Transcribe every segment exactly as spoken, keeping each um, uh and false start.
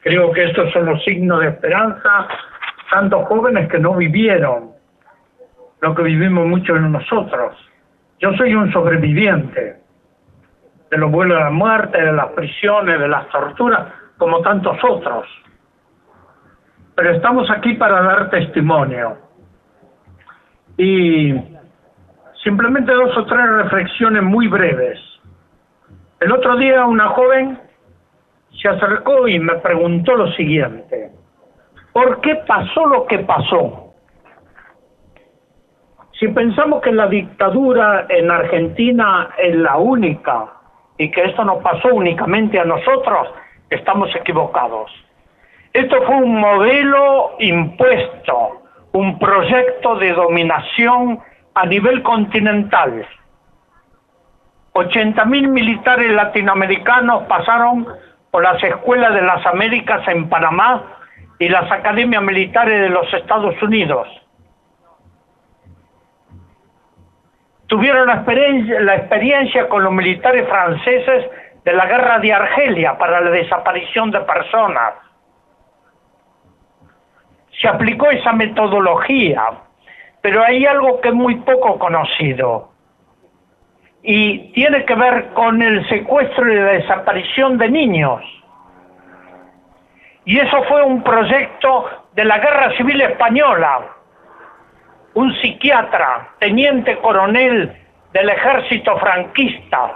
Creo que estos son los signos de esperanza, tantos jóvenes que no vivieron lo que vivimos muchos de nosotros. Yo soy un sobreviviente de los vuelos de la muerte, de las prisiones, de las torturas, como tantos otros. Pero estamos aquí para dar testimonio. Y simplemente dos o tres reflexiones muy breves. El otro día una joven se acercó y me preguntó lo siguiente: ¿por qué pasó lo que pasó? Si pensamos que la dictadura en Argentina es la única y que esto no pasó únicamente a nosotros, estamos equivocados. Esto fue un modelo impuesto, un proyecto de dominación a nivel continental. ochenta mil militares latinoamericanos pasaron por las escuelas de las Américas en Panamá y las academias militares de los Estados Unidos. Tuvieron la experiencia, la experiencia con los militares franceses de la guerra de Argelia para la desaparición de personas. Se aplicó esa metodología, pero hay algo que es muy poco conocido y tiene que ver con el secuestro y la desaparición de niños. Y eso fue un proyecto de la Guerra Civil Española. Un psiquiatra, teniente coronel del ejército franquista,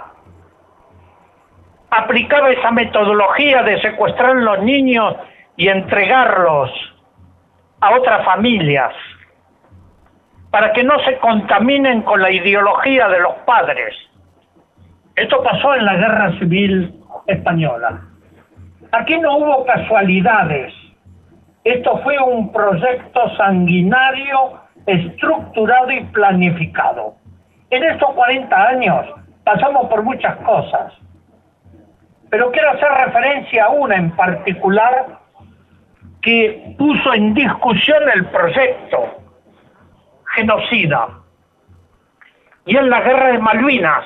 aplicaba esa metodología de secuestrar a los niños y entregarlos a otras familias para que no se contaminen con la ideología de los padres. Esto pasó en la Guerra Civil Española. Aquí no hubo casualidades. Esto fue un proyecto sanguinario, estructurado y planificado. En estos cuarenta años pasamos por muchas cosas, pero quiero hacer referencia a una en particular que puso en discusión el proyecto genocida, y es la Guerra de Malvinas.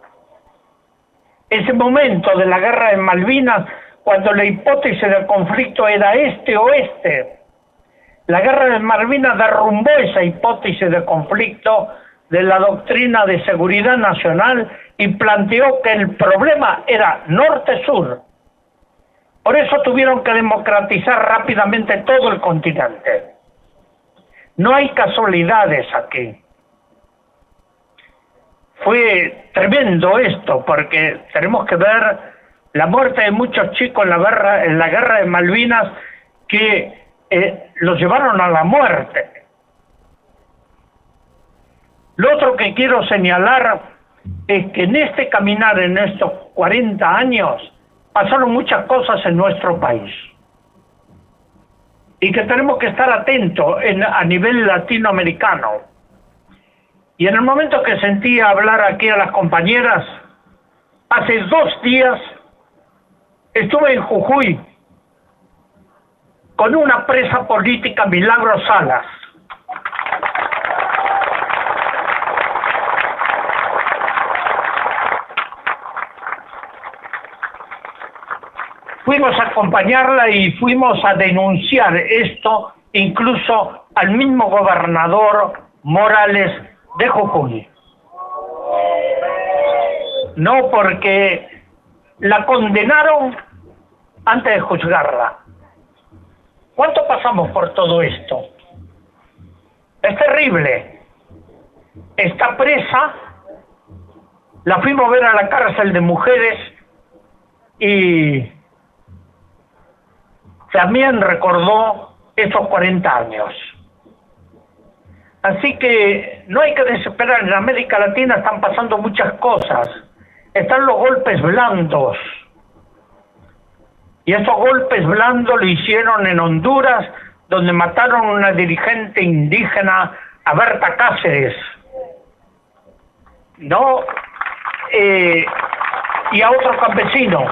Ese momento de la Guerra de Malvinas, cuando la hipótesis del conflicto era este-oeste, la Guerra de Malvinas derrumbó esa hipótesis de conflicto de la doctrina de seguridad nacional y planteó que el problema era norte-sur. Por eso tuvieron que democratizar rápidamente todo el continente. No hay casualidades aquí. Fue tremendo esto, porque tenemos que ver la muerte de muchos chicos en la guerra, en la Guerra de Malvinas, que eh, los llevaron a la muerte. Lo otro que quiero señalar es que en este caminar, en estos cuarenta años, pasaron muchas cosas en nuestro país. Y que tenemos que estar atentos en, a nivel latinoamericano. Y en el momento que sentí hablar aquí a las compañeras, hace dos días estuve en Jujuy con una presa política, Milagros Salas. Fuimos a acompañarla y fuimos a denunciar esto incluso al mismo gobernador Morales de Jujuy. No, porque la condenaron antes de juzgarla. ¿Cuánto pasamos por todo esto? Es terrible. Está presa, la fuimos a ver a la cárcel de mujeres y también recordó esos cuarenta años. Así que no hay que desesperar. En América Latina están pasando muchas cosas. Están los golpes blandos. Y esos golpes blandos lo hicieron en Honduras, donde mataron a una dirigente indígena, a Berta Cáceres. ¿No? Eh, y a otro campesino.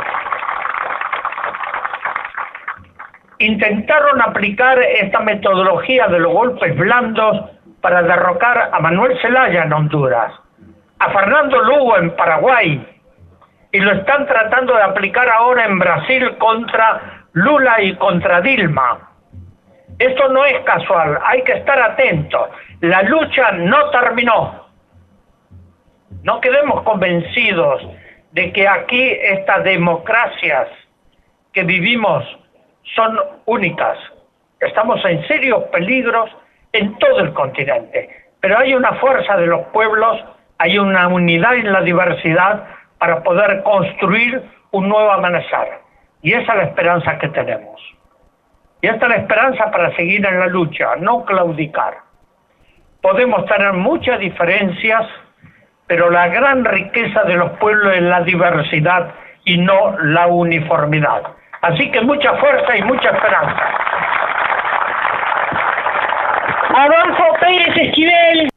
Intentaron aplicar esta metodología de los golpes blandos para derrocar a Manuel Zelaya en Honduras, a Fernando Lugo en Paraguay, y lo están tratando de aplicar ahora en Brasil contra Lula y contra Dilma. Esto no es casual, hay que estar atentos. La lucha no terminó. No quedemos convencidos de que aquí estas democracias que vivimos son únicas. Estamos en serios peligros en todo el continente, pero hay una fuerza de los pueblos, hay una unidad en la diversidad para poder construir un nuevo amanecer. Y esa es la esperanza que tenemos. Y esta es la esperanza para seguir en la lucha, no claudicar. Podemos tener muchas diferencias, pero la gran riqueza de los pueblos es la diversidad y no la uniformidad. Así que mucha fuerza y mucha esperanza. Adolfo Pérez Esquivel.